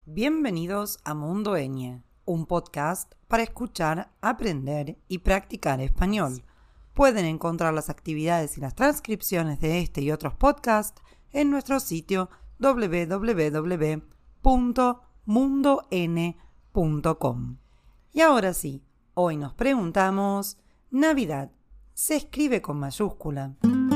Bienvenidos a Mundo Ñ, un podcast para escuchar, aprender y practicar español. Pueden encontrar las actividades y las transcripciones de este y otros podcasts en nuestro sitio www.mundon.com. Y ahora sí, hoy nos preguntamos, Navidad, ¿se escribe con mayúscula?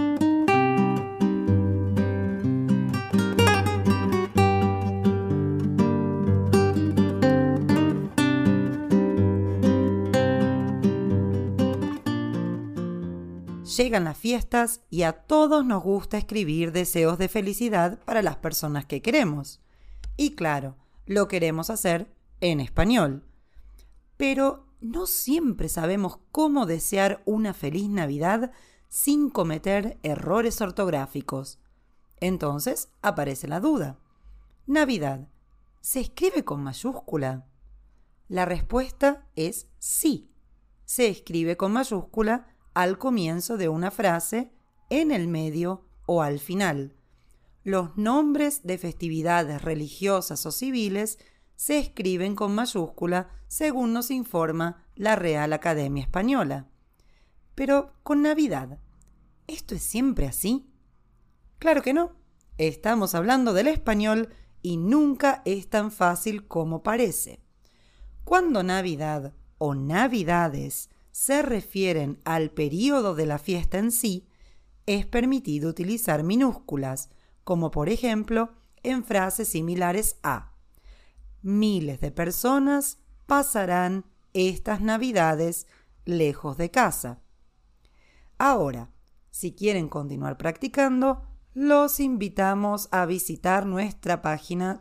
Llegan las fiestas y a todos nos gusta escribir deseos de felicidad para las personas que queremos. Y claro, lo queremos hacer en español. Pero no siempre sabemos cómo desear una feliz Navidad sin cometer errores ortográficos. Entonces aparece la duda. Navidad, ¿se escribe con mayúscula? La respuesta es sí. Se escribe con mayúscula al comienzo de una frase, en el medio o al final. Los nombres de festividades religiosas o civiles se escriben con mayúscula según nos informa la Real Academia Española. Pero con Navidad, ¿esto es siempre así? Claro que no. Estamos hablando del español y nunca es tan fácil como parece. Cuando Navidad o Navidades se refieren al período de la fiesta en sí, es permitido utilizar minúsculas, como por ejemplo en frases similares a miles de personas pasarán estas Navidades lejos de casa. Ahora, si quieren continuar practicando, los invitamos a visitar nuestra página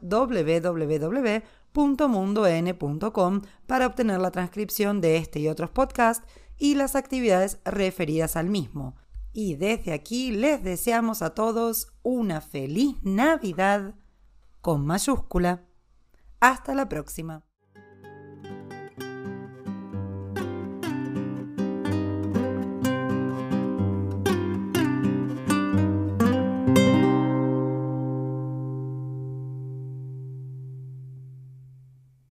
www.mundon.com para obtener la transcripción de este y otros podcasts y las actividades referidas al mismo. Y desde aquí les deseamos a todos una feliz Navidad con mayúscula. Hasta la próxima.